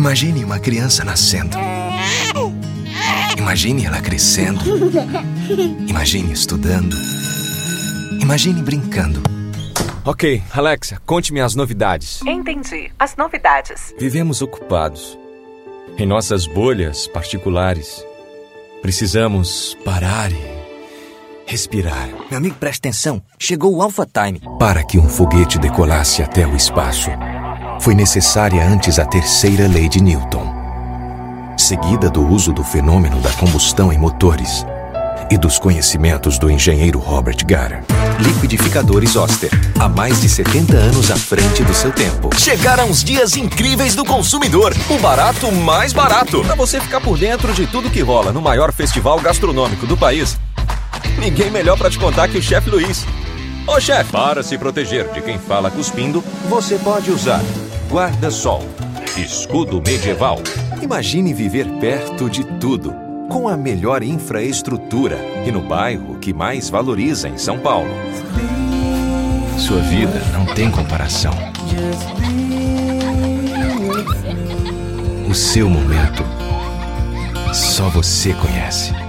Imagine uma criança nascendo. Imagine ela crescendo. Imagine estudando. Imagine brincando. Ok, Alexia, conte-me as novidades. Entendi. As novidades. Vivemos ocupados. Em nossas bolhas particulares. Precisamos parar e respirar. Meu amigo, presta atenção. Chegou o Alpha Time. Para que um foguete decolasse até o espaço, foi necessária antes a terceira lei de Newton, seguida do uso do fenômeno da combustão em motores e dos conhecimentos do engenheiro Robert Gatter. Liquidificadores Oster, há mais de 70 anos à frente do seu tempo. Chegaram os dias incríveis do consumidor. O barato mais barato. Para você ficar por dentro de tudo que rola no maior festival gastronômico do país, ninguém melhor para te contar que o Chefe Luiz. Ô chefe, para se proteger de quem fala cuspindo, você pode usar guarda-sol, escudo medieval. Imagine viver perto de tudo, com a melhor infraestrutura e no bairro que mais valoriza em São Paulo. Sua vida não tem comparação. O seu momento só você conhece.